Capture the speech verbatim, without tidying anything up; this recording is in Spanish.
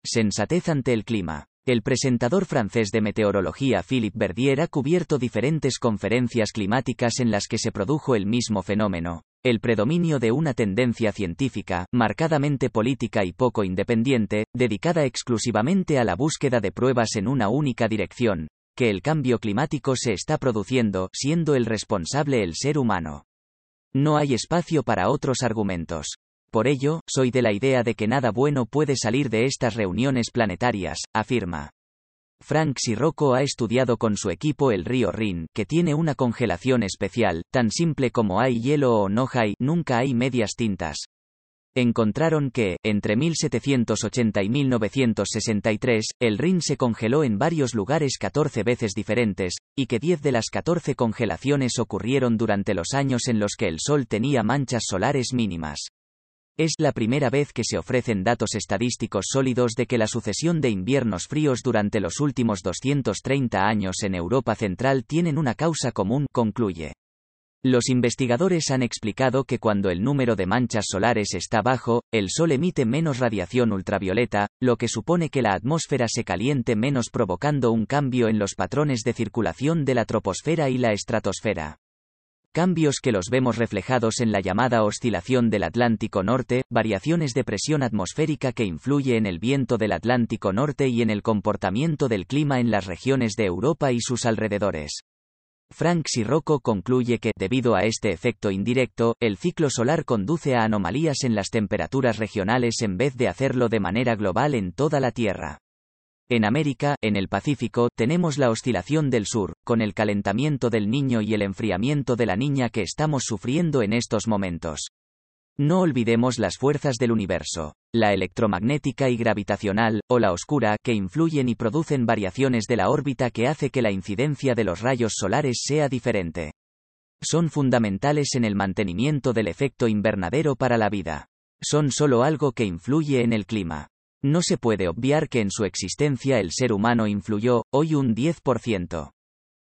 Sensatez ante el clima. El presentador francés de meteorología Philippe Verdier ha cubierto diferentes conferencias climáticas en las que se produjo el mismo fenómeno, el predominio de una tendencia científica, marcadamente política y poco independiente, dedicada exclusivamente a la búsqueda de pruebas en una única dirección, que el cambio climático se está produciendo, siendo el responsable el ser humano. No hay espacio para otros argumentos. Por ello, soy de la idea de que nada bueno puede salir de estas reuniones planetarias, afirma. Frank Sirocco ha estudiado con su equipo el río Rin, que tiene una congelación especial, tan simple como hay hielo o no hay, nunca hay medias tintas. Encontraron que, entre mil setecientos ochenta y mil novecientos sesenta y tres, el Rin se congeló en varios lugares catorce veces diferentes, y que diez de las catorce congelaciones ocurrieron durante los años en los que el Sol tenía manchas solares mínimas. Es la primera vez que se ofrecen datos estadísticos sólidos de que la sucesión de inviernos fríos durante los últimos doscientos treinta años en Europa Central tienen una causa común, concluye. Los investigadores han explicado que cuando el número de manchas solares está bajo, el Sol emite menos radiación ultravioleta, lo que supone que la atmósfera se caliente menos, provocando un cambio en los patrones de circulación de la troposfera y la estratosfera. Cambios que los vemos reflejados en la llamada oscilación del Atlántico Norte, variaciones de presión atmosférica que influye en el viento del Atlántico Norte y en el comportamiento del clima en las regiones de Europa y sus alrededores. Frank Sirocco concluye que, debido a este efecto indirecto, el ciclo solar conduce a anomalías en las temperaturas regionales en vez de hacerlo de manera global en toda la Tierra. En América, en el Pacífico, tenemos la oscilación del sur, con el calentamiento del Niño y el enfriamiento de la Niña que estamos sufriendo en estos momentos. No olvidemos las fuerzas del universo, la electromagnética y gravitacional, o la oscura, que influyen y producen variaciones de la órbita que hace que la incidencia de los rayos solares sea diferente. Son fundamentales en el mantenimiento del efecto invernadero para la vida. Son solo algo que influye en el clima. No se puede obviar que en su existencia el ser humano influyó, hoy un diez por ciento.